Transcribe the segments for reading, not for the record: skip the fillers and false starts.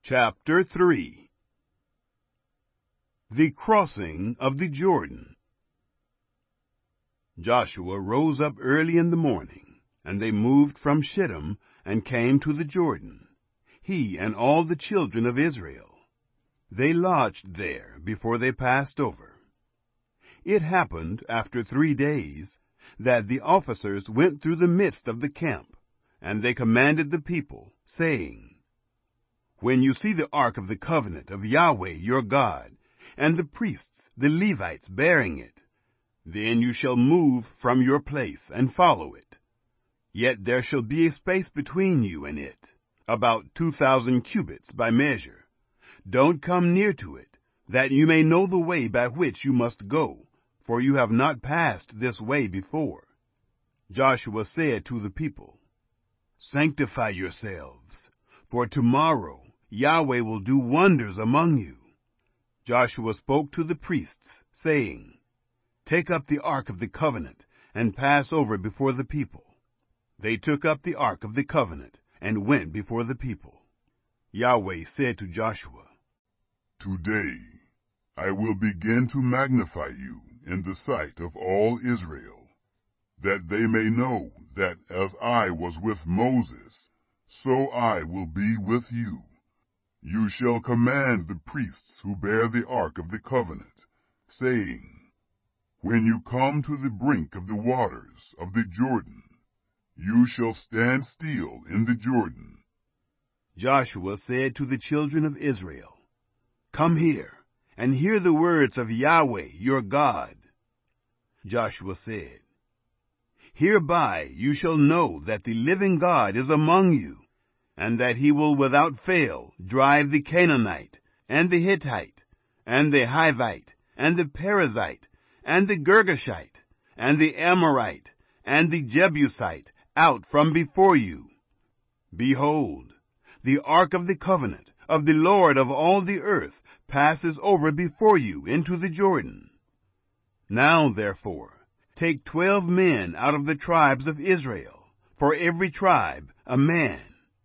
Chapter 3. The Crossing of the Jordan. Joshua rose up early in the morning, and they moved from Shittim and came to the Jordan, he and all the children of Israel. They lodged there before they passed over. It happened after 3 days that the officers went through the midst of the camp, and they commanded the people, saying, "When you see the ark of the covenant of Yahweh your God, and the priests, the Levites, bearing it, then you shall move from your place and follow it. Yet there shall be a space between you and it, about 2,000 cubits by measure. Don't come near to it, that you may know the way by which you must go, for you have not passed this way before." Joshua said to the people, "Sanctify yourselves, for tomorrow Yahweh will do wonders among you." Joshua spoke to the priests, saying, "Take up the ark of the covenant and pass over before the people." They took up the ark of the covenant and went before the people. Yahweh said to Joshua, "Today I will begin to magnify you in the sight of all Israel, that they may know that as I was with Moses, so I will be with you. You shall command the priests who bear the ark of the covenant, saying, when you come to the brink of the waters of the Jordan, you shall stand still in the Jordan." Joshua said to the children of Israel, "Come here, and hear the words of Yahweh your God." Joshua said, "Hereby you shall know that the living God is among you, and that he will without fail drive the Canaanite, and the Hittite, and the Hivite, and the Perizzite, and the Girgashite, and the Amorite, and the Jebusite out from before you. Behold, the ark of the covenant of the Lord of all the earth passes over before you into the Jordan. Now, therefore, take 12 men out of the tribes of Israel, for every tribe a man.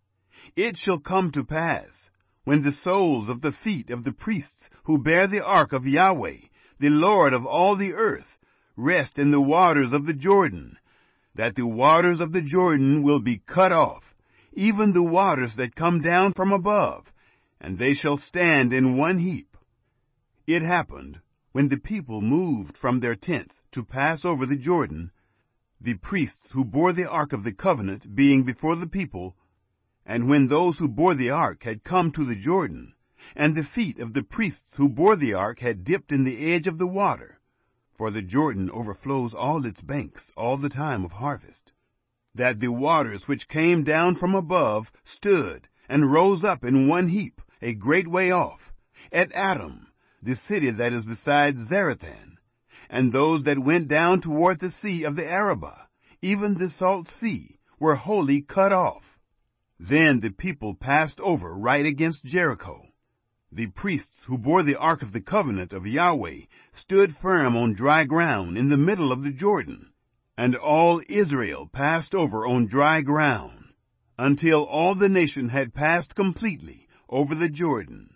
It shall come to pass, when the soles of the feet of the priests who bear the ark of Yahweh, the Lord of all the earth, rest in the waters of the Jordan, that the waters of the Jordan will be cut off, even the waters that come down from above, and they shall stand in one heap." It happened, when the people moved from their tents to pass over the Jordan, the priests who bore the ark of the covenant being before the people, and when those who bore the ark had come to the Jordan, and the feet of the priests who bore the ark had dipped in the edge of the water, for the Jordan overflows all its banks all the time of harvest, that the waters which came down from above stood and rose up in one heap a great way off, at Adam, the city that is beside Zarethan, and those that went down toward the sea of the Arabah, even the salt sea, were wholly cut off. Then the people passed over right against Jericho. The priests who bore the ark of the covenant of Yahweh stood firm on dry ground in the middle of the Jordan, and all Israel passed over on dry ground, until all the nation had passed completely over the Jordan.